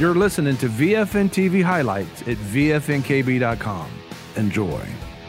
You're listening to VFN TV highlights at VFNKB.com. Enjoy.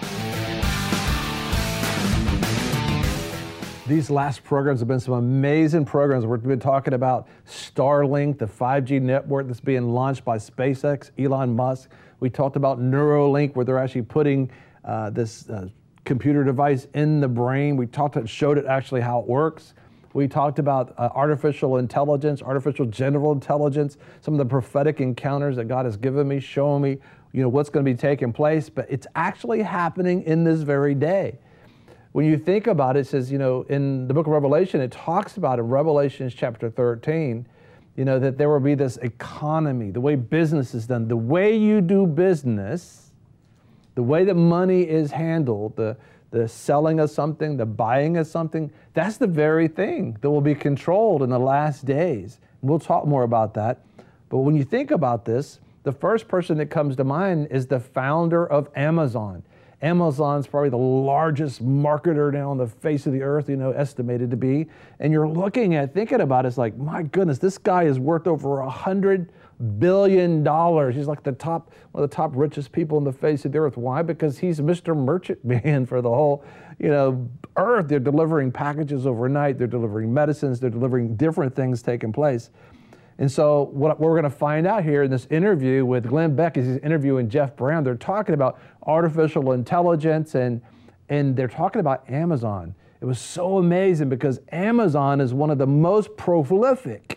These last programs have been some amazing programs. We've been talking about Starlink, the 5G network that's being launched by SpaceX, Elon Musk. We talked about Neuralink, where they're actually putting this computer device in the brain. We showed it actually how it works. We talked about artificial intelligence, artificial general intelligence, some of the prophetic encounters that God has given me, showing me, what's going to be taking place. But it's actually happening in this very day. When you think about it, it says, in the book of Revelation, it talks about in Revelation chapter 13, that there will be this economy, the way business is done, the way you do business, the way that money is handled, the selling of something, the buying of something, that's the very thing that will be controlled in the last days. We'll talk more about that. But when you think about this, the first person that comes to mind is the founder of Amazon. Amazon's probably the largest marketer now on the face of the earth, estimated to be. And you're thinking about it, it's like, my goodness, this guy is worth over $100 billion. He's like one of the top richest people on the face of the earth. Why? Because he's Mr. Merchant Man for the whole, earth. They're delivering packages overnight. They're delivering medicines. They're delivering different things taking place. And so what we're going to find out here in this interview with Glenn Beck is he's interviewing Jeff Brown. They're talking about artificial intelligence and they're talking about Amazon. It was so amazing because Amazon is one of the most prolific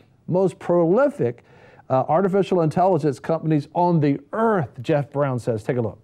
artificial intelligence companies on the earth, Jeff Brown says. Take a look.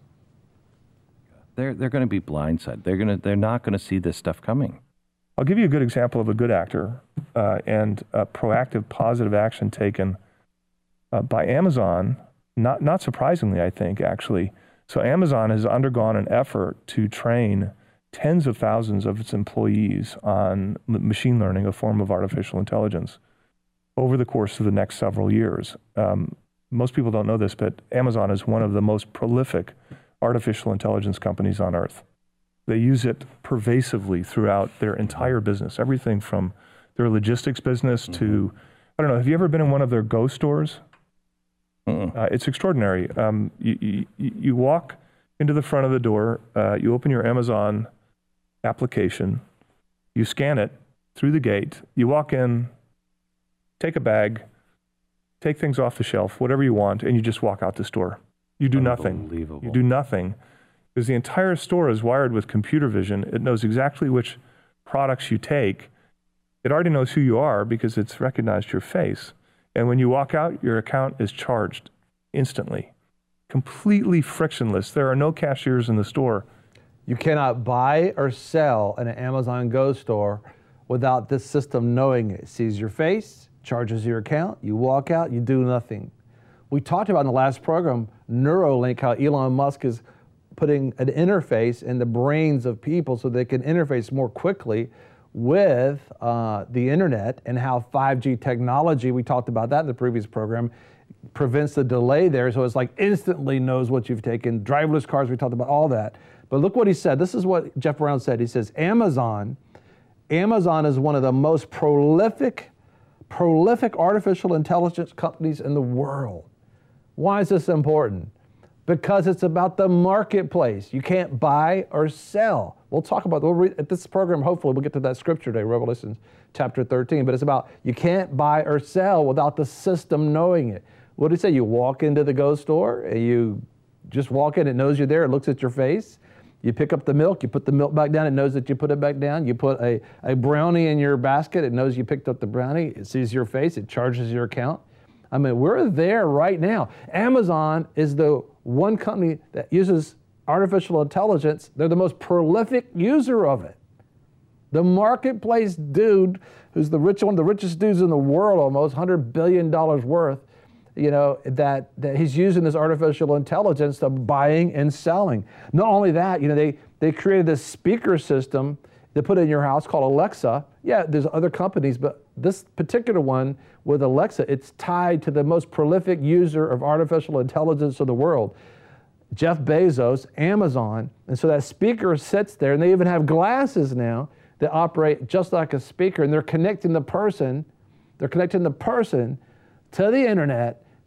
They're going to be blindsided. They're not going to see this stuff coming. I'll give you a good example of a good actor and a proactive, positive action taken by Amazon, not surprisingly, I think, actually. So Amazon has undergone an effort to train tens of thousands of its employees on machine learning, a form of artificial intelligence, over the course of the next several years. Most people don't know this, but Amazon is one of the most prolific artificial intelligence companies on earth. They use it pervasively throughout their entire business, everything from their logistics business to, I don't know, have you ever been in one of their Go stores? It's extraordinary. You walk into the front of the door, you open your Amazon application, you scan it through the gate, you walk in, take a bag, take things off the shelf, whatever you want, and you just walk out the store. You do nothing. You do nothing. Because the entire store is wired with computer vision. It knows exactly which products you take. It already knows who you are because it's recognized your face. And when you walk out, your account is charged instantly. Completely frictionless. There are no cashiers in the store. You cannot buy or sell in an Amazon Go store without this system knowing it. It sees your face, charges your account, you walk out, you do nothing. We talked about in the last program, Neuralink, how Elon Musk is putting an interface in the brains of people so they can interface more quickly with the internet, and how 5G technology, we talked about that in the previous program, prevents the delay there. So it's like instantly knows what you've taken. Driverless cars, we talked about all that. But look what he said. This is what Jeff Brown said. He says, Amazon is one of the most prolific artificial intelligence companies in the world. Why is this important? Because it's about the marketplace. You can't buy or sell. We'll read at this program, hopefully we'll get to that scripture today, Revelation chapter 13, but it's about you can't buy or sell without the system knowing it. What did he say? You walk into the Go store and you just walk in, it knows you're there, it looks at your face. You pick up the milk, you put the milk back down, it knows that you put it back down. You put a brownie in your basket, it knows you picked up the brownie, it sees your face, it charges your account. I mean, we're there right now. Amazon is the one company that uses artificial intelligence. They're the most prolific user of it. The marketplace dude, who's one of the richest dudes in the world, almost $100 billion worth, that he's using this artificial intelligence to buying and selling. Not only that, they created this speaker system they put in your house called Alexa. Yeah, there's other companies, but this particular one with Alexa, it's tied to the most prolific user of artificial intelligence of the world, Jeff Bezos, Amazon. And so that speaker sits there, and they even have glasses now that operate just like a speaker, and they're connecting the person to the internet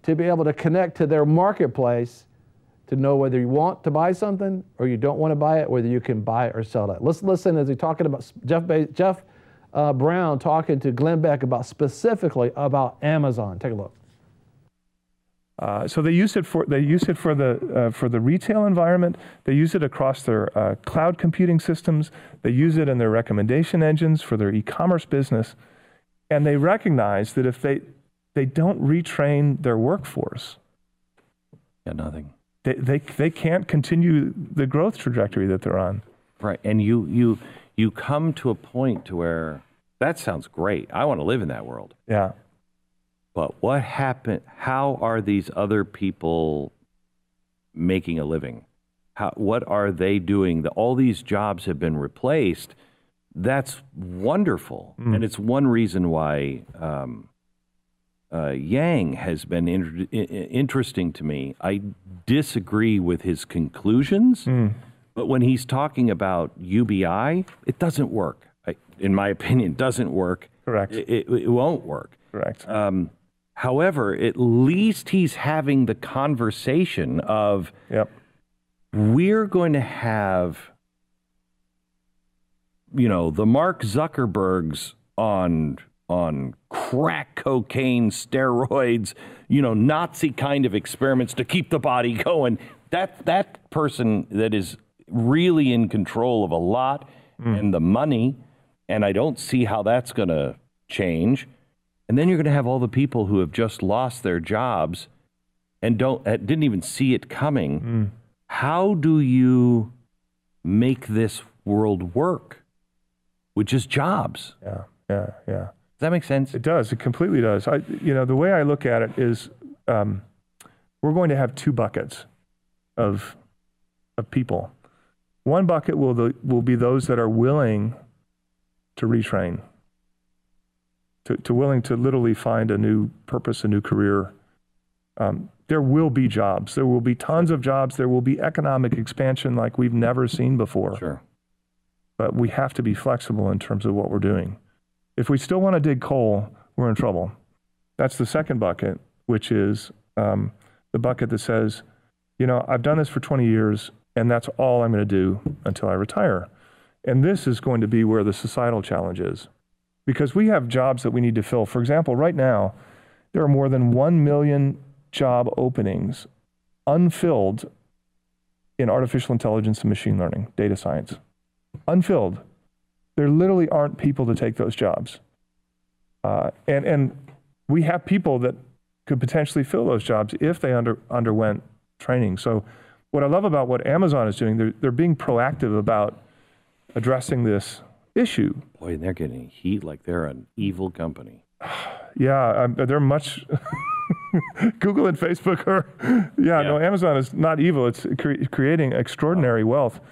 to be able to connect to their marketplace to know whether you want to buy something or you don't want to buy it, whether you can buy it or sell it. Let's listen as he's talking about Jeff Brown talking to Glenn Beck about specifically about Amazon. Take a look. So they use it for the retail environment. They use it across their cloud computing systems. They use it in their recommendation engines for their e-commerce business, and they recognize that if they don't retrain their workforce, Yeah, nothing. they can't continue the growth trajectory that they're on. Right, and you come to a point to where that sounds great. I want to live in that world. Yeah. But what happened? How are these other people making a living? What are they doing? All these jobs have been replaced. That's wonderful, and it's one reason why Yang has been interesting to me. I disagree with his conclusions, but when he's talking about UBI, it doesn't work. In my opinion, doesn't work. Correct. It won't work. Correct. However, at least he's having the conversation of, we're going to have, the Mark Zuckerbergs on crack cocaine, steroids, Nazi kind of experiments to keep the body going. That person that is really in control of a lot and the money, and I don't see how that's going to change. And then you're going to have all the people who have just lost their jobs and didn't even see it coming. How do you make this world work? Which is jobs. Yeah. Does that make sense? It does. It completely does. The way I look at it is, we're going to have two buckets of people. One bucket will be those that are willing to retrain. To willing to literally find a new purpose, a new career. There will be jobs. There will be tons of jobs. There will be economic expansion like we've never seen before. Sure. But we have to be flexible in terms of what we're doing. If we still want to dig coal, we're in trouble. That's the second bucket, which is the bucket that says, I've done this for 20 years, and that's all I'm going to do until I retire. And this is going to be where the societal challenge is. Because we have jobs that we need to fill. For example, right now, there are more than 1 million job openings unfilled in artificial intelligence and machine learning, data science. Unfilled. There literally aren't people to take those jobs. And we have people that could potentially fill those jobs if they underwent training. So what I love about what Amazon is doing, they're being proactive about addressing this issue. Boy, they're getting heat like they're an evil company. Yeah, they're much. Google and Facebook are. No, Amazon is not evil. It's creating extraordinary wealth,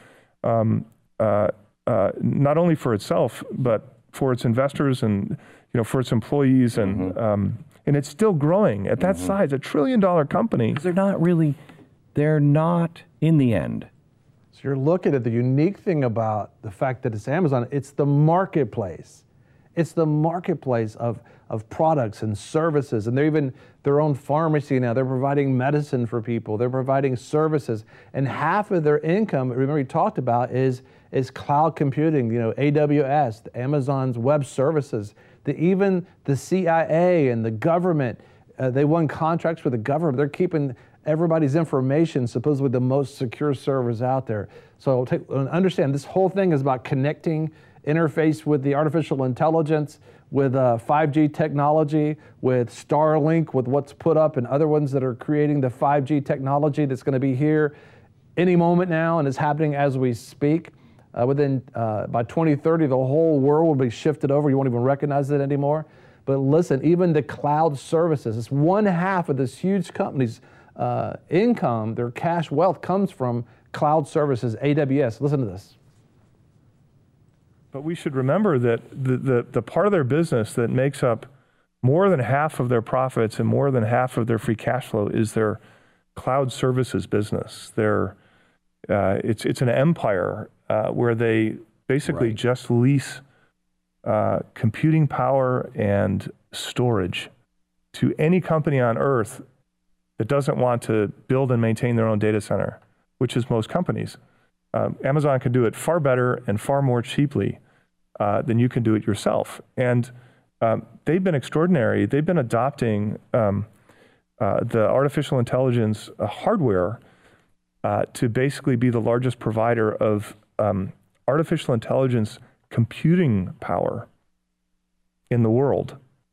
not only for itself but for its investors and for its employees, and it's still growing at that size, $1 trillion company. They're not in the end. So you're looking at the unique thing about the fact that it's Amazon, it's the marketplace. It's the marketplace of products and services, and they're even their own pharmacy now. They're providing medicine for people. They're providing services, and half of their income, remember we talked about, is cloud computing, AWS, Amazon's web services, even the CIA and the government, they won contracts with the government. They're keeping everybody's information, supposedly the most secure servers out there. So understand, this whole thing is about connecting, interface with the artificial intelligence, with 5G technology, with Starlink, with what's put up, and other ones that are creating the 5G technology that's going to be here any moment now and is happening as we speak. By 2030, the whole world will be shifted over. You won't even recognize it anymore. But listen, even the cloud services, it's 1/2 of this huge company's income, their cash wealth comes from cloud services, AWS. Listen to this. But we should remember that the part of their business that makes up more than half of their profits and more than half of their free cash flow is their cloud services business. It's an empire where they basically just lease computing power and storage to any company on earth that doesn't want to build and maintain their own data center, which is most companies. Amazon can do it far better and far more cheaply than you can do it yourself. And they've been extraordinary. They've been adopting the artificial intelligence hardware to basically be the largest provider of artificial intelligence computing power in the world.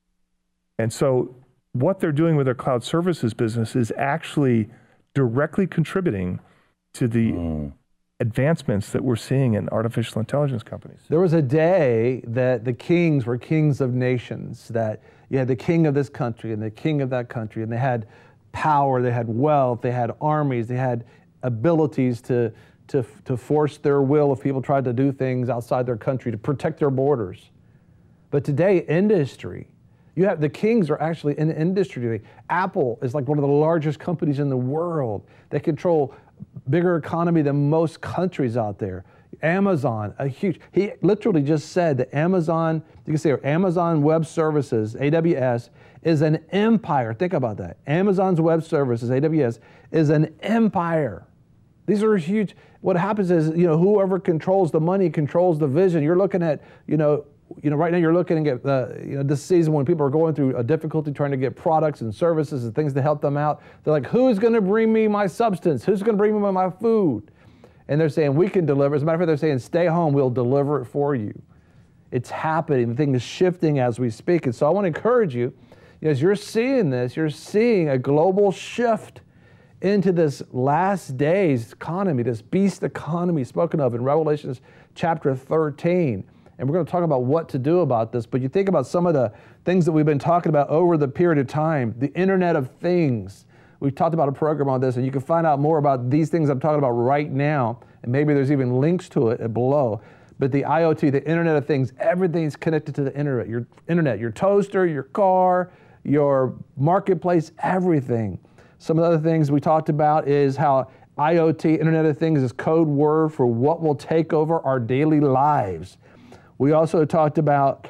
And so what they're doing with their cloud services business is actually directly contributing to the advancements that we're seeing in artificial intelligence companies. There was a day that the kings were kings of nations, that you had the king of this country and the king of that country, and they had power, they had wealth, they had armies, they had abilities to force their will if people tried to do things outside their country, to protect their borders. But today, industry, you have the kings are actually in the industry today. Apple is like one of the largest companies in the world. They control bigger economy than most countries out there. Amazon, he literally just said that Amazon, you can say Amazon Web Services, AWS, is an empire. Think about that. Amazon's Web Services, AWS, is an empire. These are huge. What happens is, whoever controls the money controls the vision. You're looking at, right now you're looking at this season when people are going through a difficulty trying to get products and services and things to help them out. They're like, who's going to bring me my substance? Who's going to bring me my food? And they're saying, we can deliver. As a matter of fact, they're saying, stay home, we'll deliver it for you. It's happening. The thing is shifting as we speak. And so I want to encourage you, as you're seeing this, you're seeing a global shift into this last days economy, this beast economy spoken of in Revelation chapter 13. And we're going to talk about what to do about this. But you think about some of the things that we've been talking about over the period of time, the Internet of Things. We've talked about a program on this, and you can find out more about these things I'm talking about right now. And maybe there's even links to it below. But the IoT, the Internet of Things, everything's connected to the internet, your toaster, your car, your marketplace, everything. Some of the other things we talked about is how IoT, Internet of Things, is code word for what will take over our daily lives. We also talked about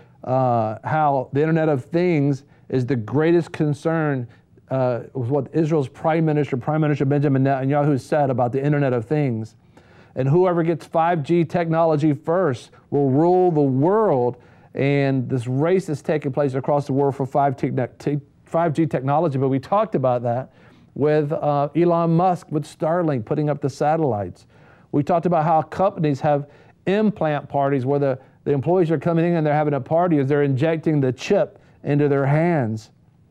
how the Internet of Things is the greatest concern with what Israel's Prime Minister Benjamin Netanyahu said about the Internet of Things. And whoever gets 5G technology first will rule the world. And this race is taking place across the world for 5G technology. But we talked about that with Elon Musk, with Starlink, putting up the satellites. We talked about how companies have implant parties where the employees are coming in and they're having a party as they're injecting the chip into their hands.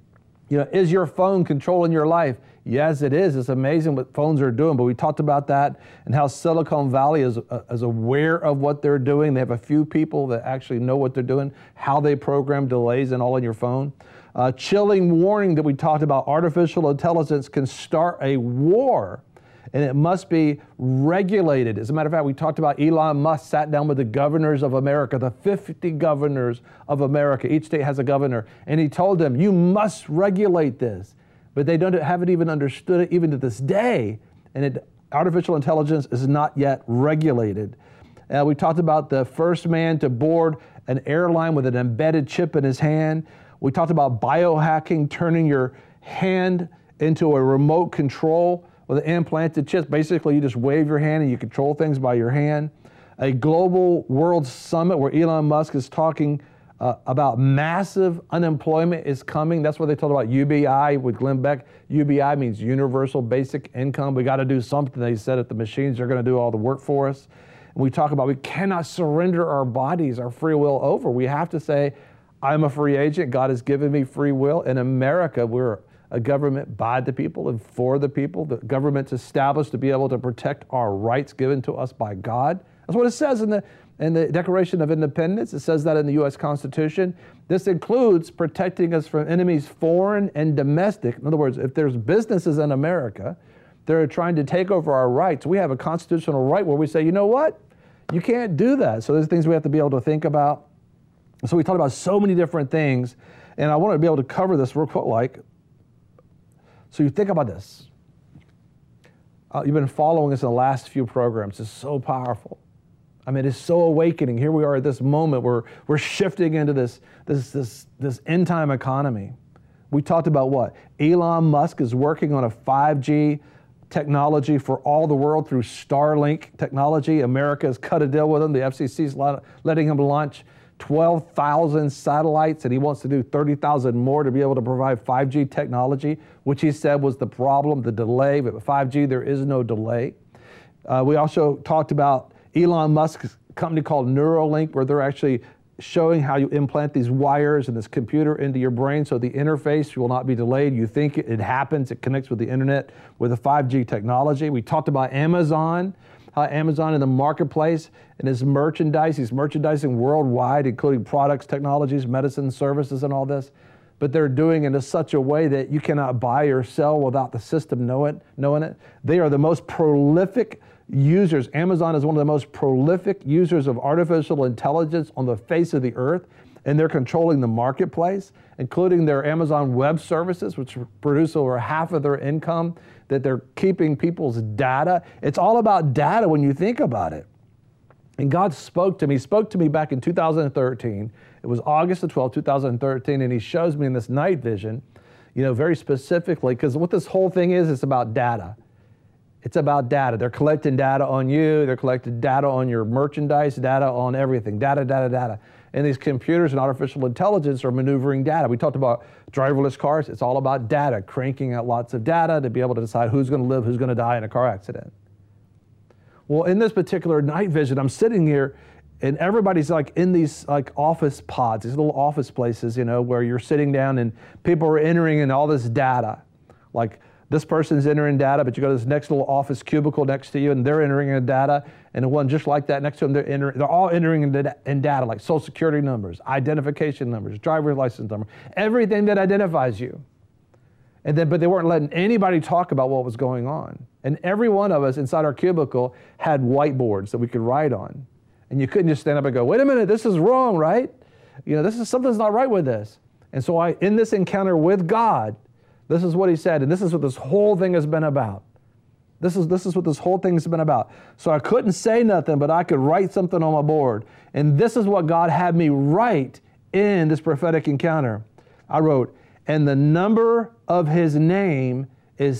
Is your phone controlling your life? Yes, it is. It's amazing what phones are doing, but we talked about that and how Silicon Valley is aware of what they're doing. They have a few people that actually know what they're doing, how they program delays and all on your phone. Chilling warning that we talked about, artificial intelligence can start a war, and it must be regulated. As a matter of fact, we talked about Elon Musk sat down with the governors of America, the 50 governors of America. Each state has a governor, and he told them, you must regulate this. But they haven't even understood it even to this day, and artificial intelligence is not yet regulated. We talked about the first man to board an airline with an embedded chip in his hand. We talked about biohacking, turning your hand into a remote control with an implanted chip. Basically, you just wave your hand and you control things by your hand. A global world summit where Elon Musk is talking about massive unemployment is coming. That's what they told about UBI with Glenn Beck. UBI means universal basic income. We got to do something. They said that the machines are going to do all the work for us. And we talk about we cannot surrender our bodies, our free will over. We have to say, I'm a free agent. God has given me free will. In America, we're a government by the people and for the people. The government's established to be able to protect our rights given to us by God. That's what it says in the Declaration of Independence. It says that in the U.S. Constitution. This includes protecting us from enemies foreign and domestic. In other words, if there's businesses in America that are trying to take over our rights, we have a constitutional right where we say, you know what? You can't do that. So there's things we have to be able to think about. So we talked about so many different things, and I want to be able to cover this real quick. So you think about this. You've been following us in the last few programs. It's so powerful. I mean, it's so awakening. Here we are at this moment where we're shifting into this end time economy. We talked about what? Elon Musk is working on a 5G technology for all the world through Starlink technology. America has cut a deal with him. The FCC is letting him launch 12,000 satellites, and he wants to do 30,000 more to be able to provide 5G technology, which he said was the problem, the delay. But with 5G, there is no delay. We also talked about Elon Musk's company called Neuralink, where they're actually showing how you implant these wires and this computer into your brain so the interface will not be delayed. You think it happens, it connects with the internet with the 5G technology. We talked about Amazon, how Amazon in the marketplace and his merchandise, he's merchandising worldwide, including products, technologies, medicine, services, and all this. But they're doing it in such a way that you cannot buy or sell without the system knowing it. They are the most prolific users. Amazon is one of the most prolific users of artificial intelligence on the face of the earth, and they're controlling the marketplace, including their Amazon Web Services, which produce over half of their income, that they're keeping people's data. It's all about data when you think about it. And God spoke to me. He spoke to me back in 2013. It was August the 12th, 2013, and he shows me in this night vision, very specifically, because what this whole thing is, it's about data. It's about data. They're collecting data on you. They're collecting data on your merchandise, data on everything. Data. And these computers and artificial intelligence are maneuvering data. We talked about driverless cars. It's all about data, cranking out lots of data to be able to decide who's going to live, who's going to die in a car accident. Well, in this particular night vision, I'm sitting here, and everybody's like in these like office pods, these little office places, where you're sitting down and people are entering in all this data. Like, this person's entering data, but you go to this next little office cubicle next to you, and they're entering in data, and the one just like that next to them, they're all entering in data, like social security numbers, identification numbers, driver's license number, everything that identifies you. But they weren't letting anybody talk about what was going on. And every one of us inside our cubicle had whiteboards that we could write on. And you couldn't just stand up and go, wait a minute, this is wrong, right? Something's not right with this. And so in this encounter with God, this is what he said, and this is what this whole thing has been about. This is what this whole thing has been about. So I couldn't say nothing, but I could write something on my board. And this is what God had me write in this prophetic encounter. I wrote, and the number of his name is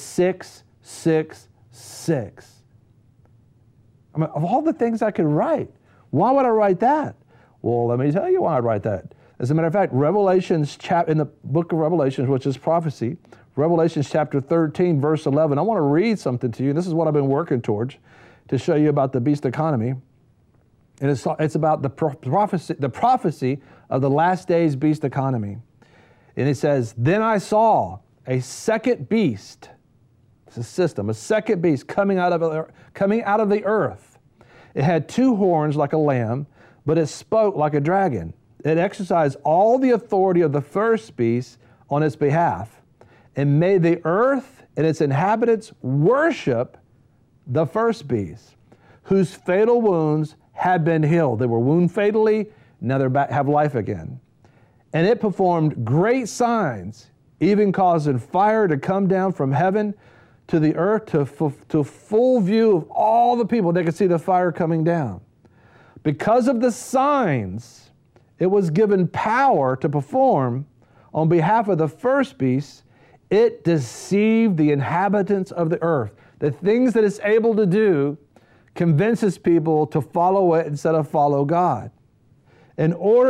666. I mean, of all the things I could write, why would I write that? Well, let me tell you why I'd write that. As a matter of fact, in the book of Revelations, which is prophecy, Revelations chapter 13, verse 11, I want to read something to you. This is what I've been working towards to show you about the beast economy. And it's about the prophecy of the last days beast economy. And it says, then I saw a second beast, it's a system, a second beast coming out of the earth. It had two horns like a lamb, but it spoke like a dragon. It exercised all the authority of the first beast on its behalf, and made the earth and its inhabitants worship the first beast, whose fatal wounds had been healed. They were wounded fatally, now they have life again. And it performed great signs, even causing fire to come down from heaven to the earth to full view of all the people. They could see the fire coming down. Because of the signs, it was given power to perform on behalf of the first beast. It deceived the inhabitants of the earth. The things that it's able to do convinces people to follow it instead of follow God. This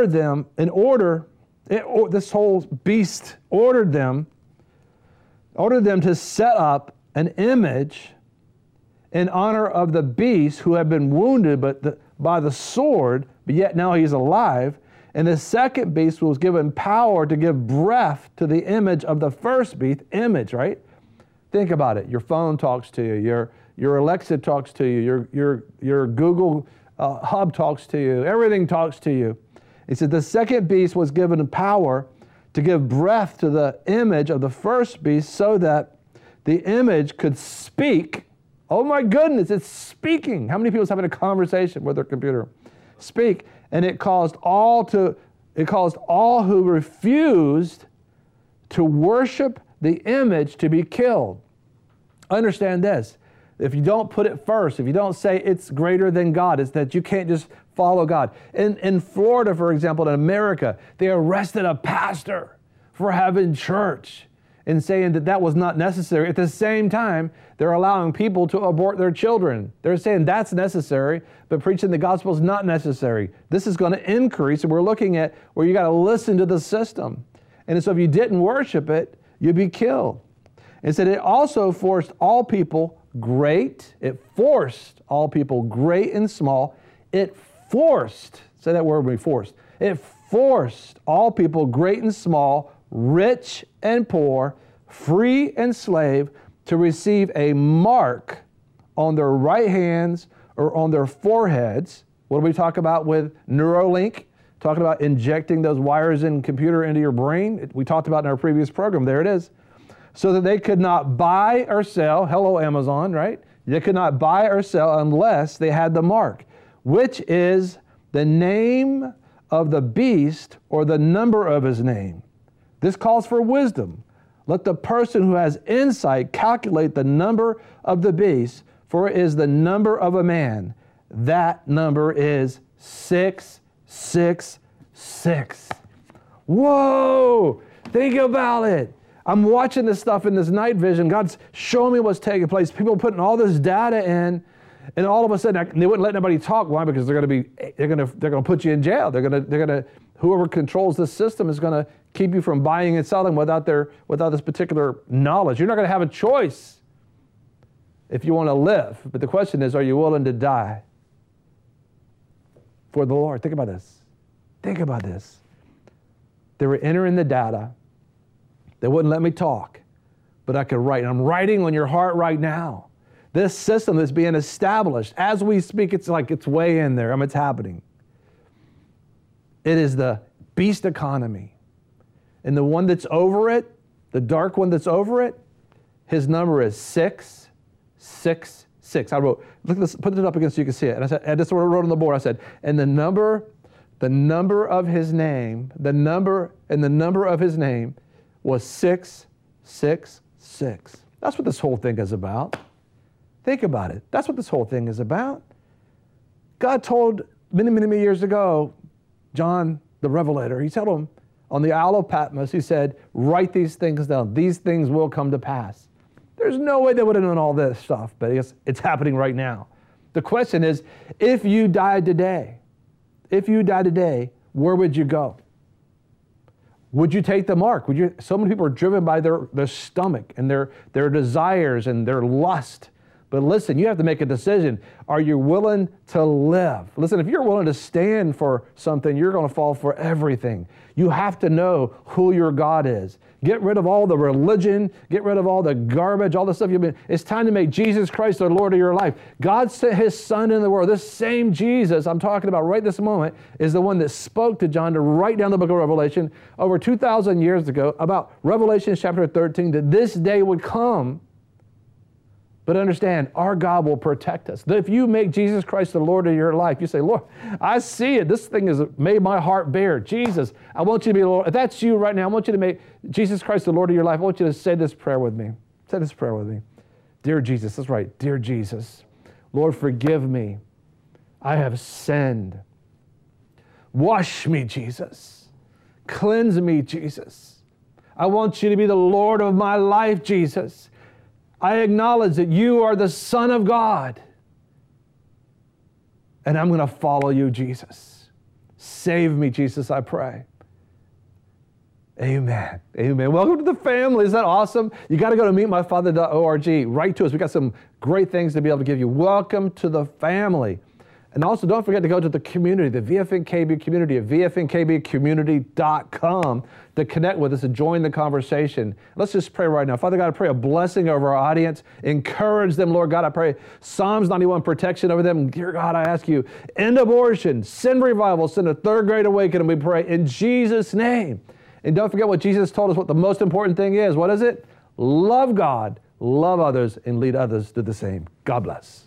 whole beast ordered them to set up an image in honor of the beast who had been wounded by the sword, but yet now he's alive. And the second beast was given power to give breath to the image of the first beast. Image, right? Think about it. Your phone talks to you. Your Alexa talks to you. Your Google Hub talks to you. Everything talks to you. He said the second beast was given power to give breath to the image of the first beast so that the image could speak. Oh my goodness, it's speaking. How many people are having a conversation with their computer? Speak. And it caused all who refused to worship the image to be killed. Understand this. If you don't put it first, if you don't say it's greater than God, it's that you can't just follow God. In Florida, for example, in America, they arrested a pastor for having church and saying that that was not necessary. At the same time, they're allowing people to abort their children. They're saying that's necessary, but preaching the gospel is not necessary. This is going to increase, and we're looking at where you got to listen to the system. And so if you didn't worship it, you'd be killed. And said it also forced all people great. It forced all people great and small. It forced, say that word with me, forced. It forced all people great and small, rich and poor, free and slave, to receive a mark on their right hands or on their foreheads. What do we talk about with Neuralink? Talking about injecting those wires in computer into your brain. We talked about in our previous program. There it is. So that they could not buy or sell. Hello, Amazon, right? They could not buy or sell unless they had the mark, which is the name of the beast or the number of his name. This calls for wisdom. Let the person who has insight calculate the number of the beast, for it is the number of a man. That number is 666. Whoa! Think about it. I'm watching this stuff in this night vision. God's showing me what's taking place. People putting all this data in, and all of a sudden they wouldn't let anybody talk. Why? Because they're going to put you in jail. They're going to whoever controls this system is going to keep you from buying and selling without this particular knowledge. You're not going to have a choice if you want to live. But the question is, are you willing to die for the Lord? Think about this. Think about this. They were entering the data. They wouldn't let me talk, but I could write. And I'm writing on your heart right now. This system is being established. As we speak, it's like it's way in there. It's happening. It is the beast economy. And the one that's over it, the dark one that's over it, his number is 666. I wrote, look at this, put it up again so you can see it. And I said, and this is what I wrote on the board. I said, and the number of his name, the number of his name was 666. That's what this whole thing is about. Think about it. That's what this whole thing is about. God told many, many, many years ago, John the Revelator, he told him on the Isle of Patmos, he said, write these things down. These things will come to pass. There's no way they would have known all this stuff, but it's happening right now. The question is, if you died today, where would you go? Would you take the mark? So many people are driven by their stomach and their desires and their lust. But listen, you have to make a decision. Are you willing to live? Listen, if you're willing to stand for something, you're going to fall for everything. You have to know who your God is. Get rid of all the religion. Get rid of all the garbage, all the stuff you've been. It's time to make Jesus Christ the Lord of your life. God sent his son in the world. This same Jesus I'm talking about right this moment is the one that spoke to John to write down the book of Revelation over 2,000 years ago about Revelation chapter 13, that this day would come. But understand, our God will protect us. If you make Jesus Christ the Lord of your life, you say, Lord, I see it. This thing has made my heart bare. Jesus, I want you to be the Lord. If that's you right now, I want you to make Jesus Christ the Lord of your life. I want you to say this prayer with me. Say this prayer with me. Dear Jesus, that's right. Dear Jesus, Lord, forgive me. I have sinned. Wash me, Jesus. Cleanse me, Jesus. I want you to be the Lord of my life, Jesus. I acknowledge that you are the Son of God. And I'm going to follow you, Jesus. Save me, Jesus, I pray. Amen. Amen. Welcome to the family. Is that awesome? You got to go to meetmyfather.org. Write to us. We got some great things to be able to give you. Welcome to the family. And also, don't forget to go to the community, the VFNKB community at vfnkbcommunity.com to connect with us and join the conversation. Let's just pray right now. Father God, I pray a blessing over our audience. Encourage them, Lord God. I pray Psalms 91 protection over them. Dear God, I ask you, end abortion, send revival, send a third great awakening, we pray in Jesus' name. And don't forget what Jesus told us what the most important thing is. What is it? Love God, love others, and lead others to the same. God bless.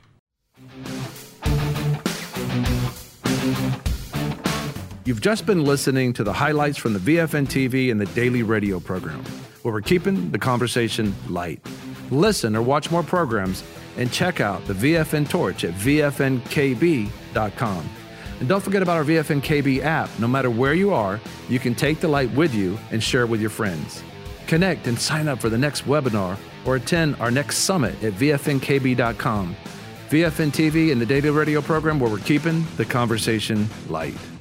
You've just been listening to the highlights from the VFN TV and the daily radio program, where we're keeping the conversation light. Listen or watch more programs and check out the VFN Torch at vfnkb.com. And don't forget about our VFN-KB app. No matter where you are, you can take the light with you and share it with your friends. Connect and sign up for the next webinar or attend our next summit at VFNKB.com. VFN TV and the Daily Radio program, where we're keeping the conversation light.